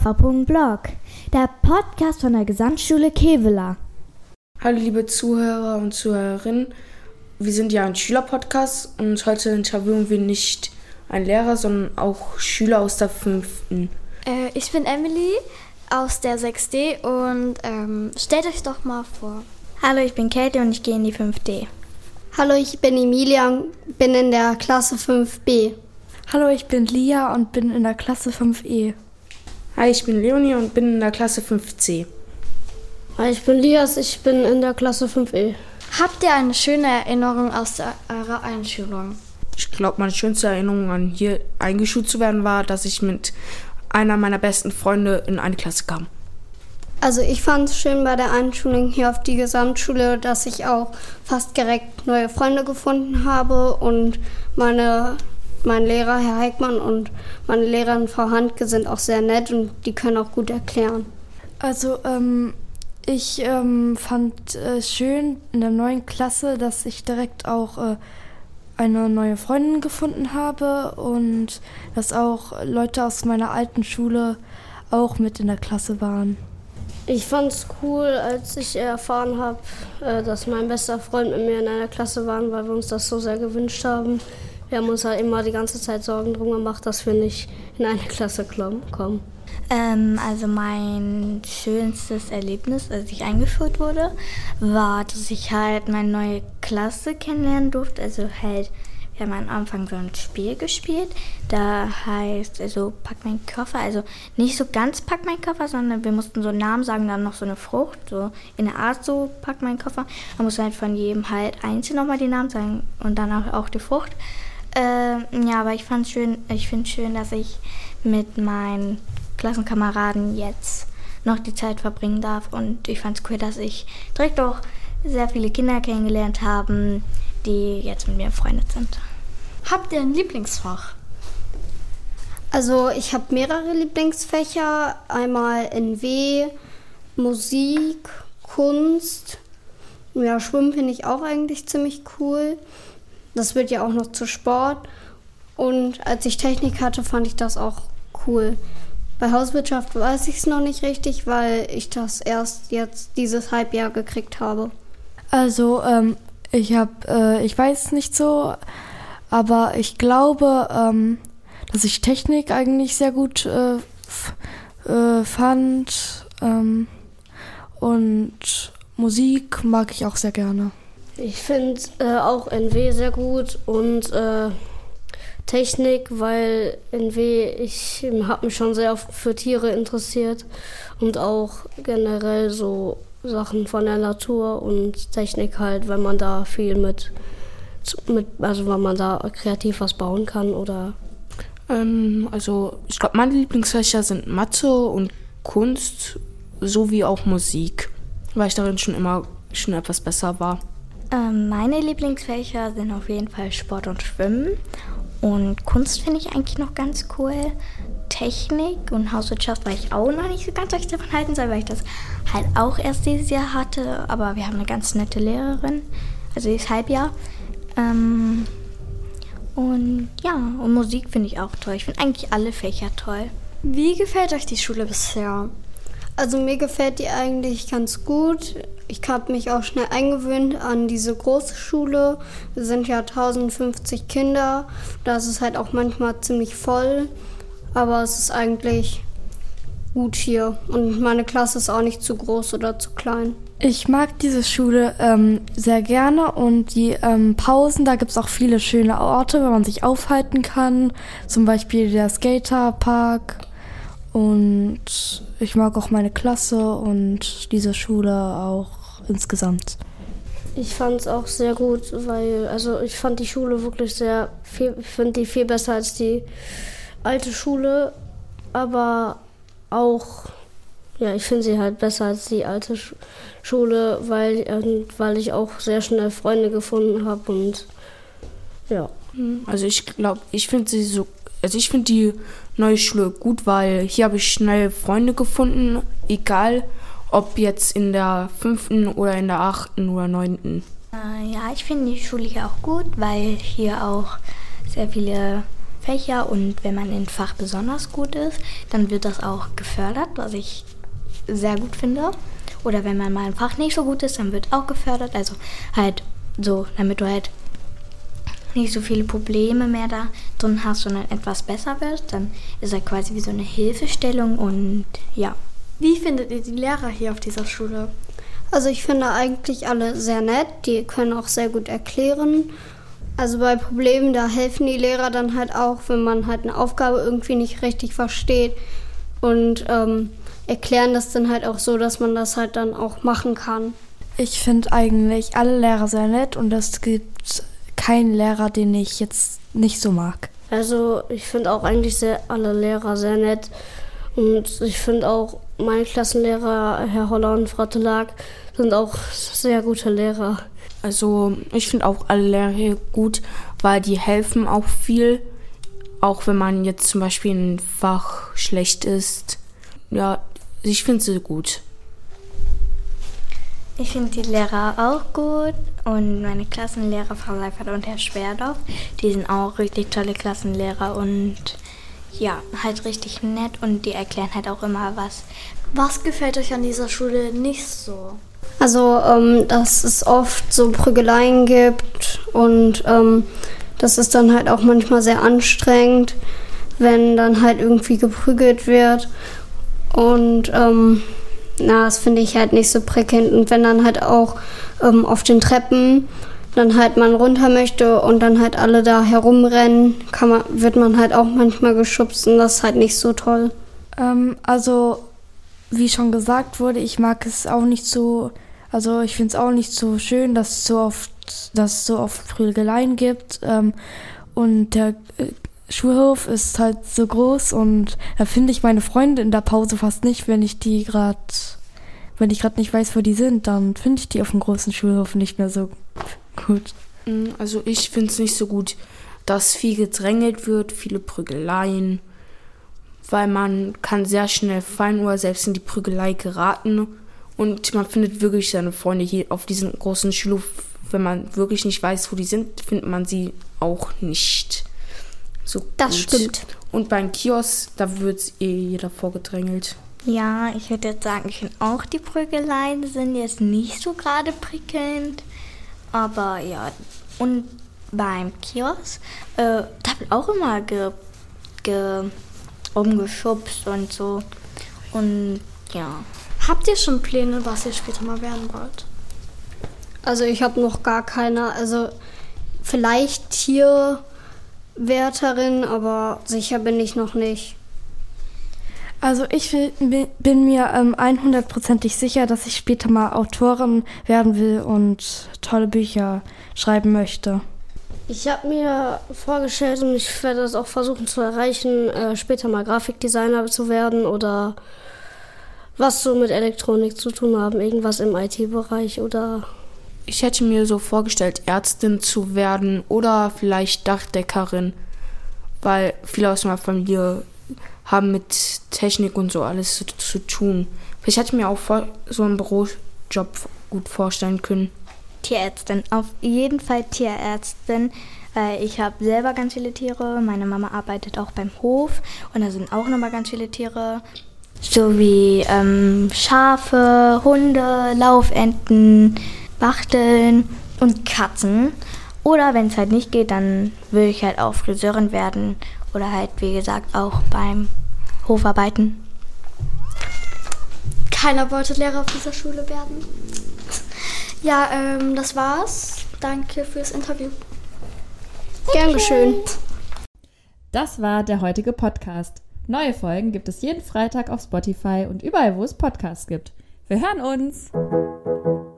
Kofferpunkt-Blog, der Podcast von der Gesamtschule Kevela. Hallo liebe Zuhörer und Zuhörerinnen, wir sind ja ein Schülerpodcast und heute interviewen wir nicht einen Lehrer, sondern auch Schüler aus der 5. Ich bin Emily aus der 6D und stellt euch doch mal vor. Hallo, ich bin Katie und ich gehe in die 5D. Hallo, ich bin Emilia und bin in der Klasse 5b. Hallo, ich bin Lia und bin in der Klasse 5e. Hi, ich bin Leonie und bin in der Klasse 5c. Hi, ich bin Lias, ich bin in der Klasse 5e. Habt ihr eine schöne Erinnerung aus eurer Einschulung? Ich glaube, meine schönste Erinnerung an hier eingeschult zu werden war, dass ich mit einer meiner besten Freunde in eine Klasse kam. Also ich fand es schön bei der Einschulung hier auf die Gesamtschule, dass ich auch fast direkt neue Freunde gefunden habe und mein Lehrer, Herr Heckmann, und meine Lehrerin, Frau Handke, sind auch sehr nett und die können auch gut erklären. Also ich fand schön in der 9. Klasse, dass ich direkt auch eine neue Freundin gefunden habe und dass auch Leute aus meiner alten Schule auch mit in der Klasse waren. Ich fand es cool, als ich erfahren habe, dass mein bester Freund mit mir in einer Klasse war, weil wir uns das so sehr gewünscht haben. Wir haben uns halt immer die ganze Zeit Sorgen drum gemacht, dass wir nicht in eine Klasse kommen. Also mein schönstes Erlebnis, als ich eingeführt wurde, war, dass ich halt meine neue Klasse kennenlernen durfte. Also halt, wir haben am Anfang so ein Spiel gespielt, da heißt, also pack mein Koffer, also nicht so ganz pack mein Koffer, sondern wir mussten so einen Namen sagen, dann noch so eine Frucht, so in der Art so pack mein Koffer. Man muss halt von jedem halt einzeln nochmal den Namen sagen und dann auch die Frucht. Ja, aber ich finde es schön, dass ich mit meinen Klassenkameraden jetzt noch die Zeit verbringen darf und ich fand es cool, dass ich direkt auch sehr viele Kinder kennengelernt habe, die jetzt mit mir befreundet sind. Habt ihr ein Lieblingsfach? Also ich habe mehrere Lieblingsfächer, einmal NW, Musik, Kunst, ja, Schwimmen finde ich auch eigentlich ziemlich cool. Das wird ja auch noch zu Sport und als ich Technik hatte, fand ich das auch cool. Bei Hauswirtschaft weiß ich es noch nicht richtig, weil ich das erst jetzt dieses Halbjahr gekriegt habe. Also ich weiß nicht so, aber ich glaube, dass ich Technik eigentlich sehr gut fand und Musik mag ich auch sehr gerne. Ich finde auch NW sehr gut und Technik, weil ich habe mich schon sehr für Tiere interessiert und auch generell so Sachen von der Natur und Technik halt, wenn man da viel also wenn man da kreativ was bauen kann oder. Also ich glaube, meine Lieblingsfächer sind Mathe und Kunst sowie auch Musik, weil ich darin schon etwas besser war. Meine Lieblingsfächer sind auf jeden Fall Sport und Schwimmen. Und Kunst finde ich eigentlich noch ganz cool. Technik und Hauswirtschaft weiß ich auch noch nicht so ganz, was ich davon halten soll, weil ich das halt auch erst dieses Jahr hatte. Aber wir haben eine ganz nette Lehrerin, also dieses Halbjahr. Und ja, und Musik finde ich auch toll. Ich finde eigentlich alle Fächer toll. Wie gefällt euch die Schule bisher? Also mir gefällt die eigentlich ganz gut. Ich habe mich auch schnell eingewöhnt an diese große Schule. Wir sind ja 1050 Kinder. Da ist es halt auch manchmal ziemlich voll. Aber es ist eigentlich gut hier. Und meine Klasse ist auch nicht zu groß oder zu klein. Ich mag diese Schule sehr gerne und die Pausen, da gibt es auch viele schöne Orte, wo man sich aufhalten kann. Zum Beispiel der Skaterpark. Und ich mag auch meine Klasse und diese Schule auch insgesamt. Ich fand es auch sehr gut, weil ich fand die Schule wirklich ich finde die viel besser als die alte Schule, aber auch, ja, ich finde sie halt besser als die alte Schule, weil ich auch sehr schnell Freunde gefunden habe und ja. Also ich finde die neue Schule gut, weil hier habe ich schnell Freunde gefunden, egal ob jetzt in der 5. oder in der 8. oder 9. Ja, ich finde die Schule hier auch gut, weil hier auch sehr viele Fächer und wenn man in Fach besonders gut ist, dann wird das auch gefördert, was ich sehr gut finde. Oder wenn man mal im Fach nicht so gut ist, dann wird auch gefördert. Also halt so, damit du halt nicht so viele Probleme mehr da drin hast, sondern etwas besser wirst, dann ist er quasi wie so eine Hilfestellung und ja. Wie findet ihr die Lehrer hier auf dieser Schule? Also ich finde eigentlich alle sehr nett, die können auch sehr gut erklären. Also bei Problemen, da helfen die Lehrer dann halt auch, wenn man halt eine Aufgabe irgendwie nicht richtig versteht und erklären das dann halt auch so, dass man das halt dann auch machen kann. Ich finde eigentlich alle Lehrer sehr nett und es gibt keinen Lehrer, den ich jetzt nicht so mag. Also ich finde auch eigentlich alle Lehrer sehr nett und ich finde auch meine Klassenlehrer, Herr Holler und Frau Telag, sind auch sehr gute Lehrer. Also ich finde auch alle Lehrer hier gut, weil die helfen auch viel, auch wenn man jetzt zum Beispiel in einem Fach schlecht ist. Ja, ich finde sie gut. Ich finde die Lehrer auch gut und meine Klassenlehrer, Frau Seifert und Herr Schwerdorf, die sind auch richtig tolle Klassenlehrer und ja, halt richtig nett und die erklären halt auch immer was. Was gefällt euch an dieser Schule nicht so? Also, dass es oft so Prügeleien gibt und das ist dann halt auch manchmal sehr anstrengend, wenn dann halt irgendwie geprügelt wird und das finde ich halt nicht so prickelnd. Und wenn dann halt auch auf den Treppen dann halt man runter möchte und dann halt alle da herumrennen, wird man halt auch manchmal geschubst und das ist halt nicht so toll. Also, wie schon gesagt wurde, ich mag es auch nicht so, also ich finde es auch nicht so schön, dass es so oft Prügeleien gibt. Und der Schulhof ist halt so groß und da finde ich meine Freunde in der Pause fast nicht, wenn ich gerade nicht weiß, wo die sind, dann finde ich die auf dem großen Schulhof nicht mehr so gut. Also ich finde es nicht so gut, dass viel gedrängelt wird, viele Prügeleien, weil man kann sehr schnell fallen oder selbst in die Prügelei geraten und man findet wirklich seine Freunde hier auf diesem großen Schulhof. Wenn man wirklich nicht weiß, wo die sind, findet man sie auch nicht so gut. Das stimmt. Und beim Kiosk, da wird jeder vorgedrängelt. Ja, ich würde jetzt sagen, ich finde auch die Prügeleien sind jetzt nicht so gerade prickelnd, aber ja, und beim Kiosk, da wird auch immer umgeschubst und so und ja. Habt ihr schon Pläne, was ihr später mal werden wollt? Also ich habe noch gar keine, also vielleicht Tierwärterin, aber sicher bin ich noch nicht. Also ich bin mir 100%ig sicher, dass ich später mal Autorin werden will und tolle Bücher schreiben möchte. Ich habe mir vorgestellt und ich werde das auch versuchen zu erreichen, später mal Grafikdesigner zu werden oder was so mit Elektronik zu tun haben, irgendwas im IT-Bereich oder... Ich hätte mir so vorgestellt, Ärztin zu werden oder vielleicht Dachdeckerin, weil viele aus meiner Familie haben mit Technik und so alles zu tun. Vielleicht hätte ich mir auch so einen Bürojob gut vorstellen können. Tierärztin, auf jeden Fall Tierärztin, weil ich habe selber ganz viele Tiere. Meine Mama arbeitet auch beim Hof und da sind auch nochmal ganz viele Tiere. So wie Schafe, Hunde, Laufenten, Wachteln und Katzen. Oder wenn es halt nicht geht, dann will ich halt auch Friseurin werden oder halt, wie gesagt, auch beim Hof arbeiten. Keiner wollte Lehrer auf dieser Schule werden. Ja, das war's. Danke fürs Interview. Gern geschehen. Das war der heutige Podcast. Neue Folgen gibt es jeden Freitag auf Spotify und überall, wo es Podcasts gibt. Wir hören uns!